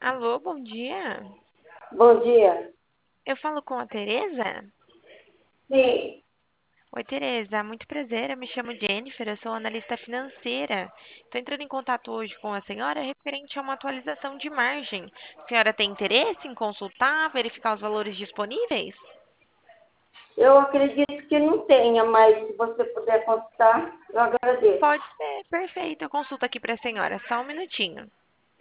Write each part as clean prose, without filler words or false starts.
Alô, bom dia. Bom dia. Eu falo com a Tereza? Sim, Oi, Tereza, muito prazer. Eu me chamo Jennifer, eu sou analista financeira. Estou entrando em contato hoje com a senhora referente a uma atualização de margem. A senhora tem interesse em consultar, verificar os valores disponíveis? eu acredito que não tenha, mas se você puder consultar, eu agradeço. Pode ser, perfeito. Eu consulto aqui para a senhora, só um minutinho.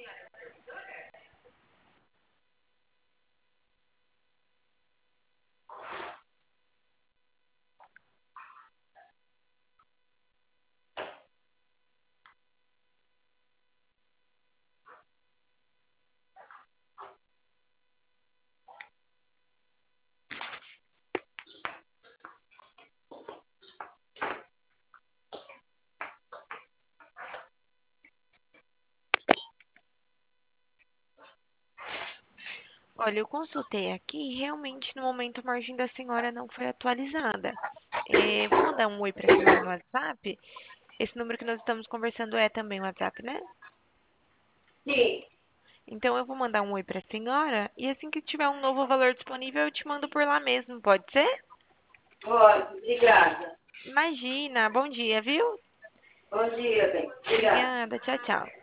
Olha, eu consultei aqui e realmente no momento a margem da senhora não foi atualizada. Vou mandar um oi para a senhora no WhatsApp. Esse número que nós estamos conversando é também o WhatsApp, né? Sim, Então eu vou mandar um oi para a senhora e assim que tiver um novo valor disponível eu te mando por lá mesmo, pode ser? pode, obrigada. Imagina, bom dia, viu? Bom dia, bem, obrigada. Obrigada, tchau, tchau.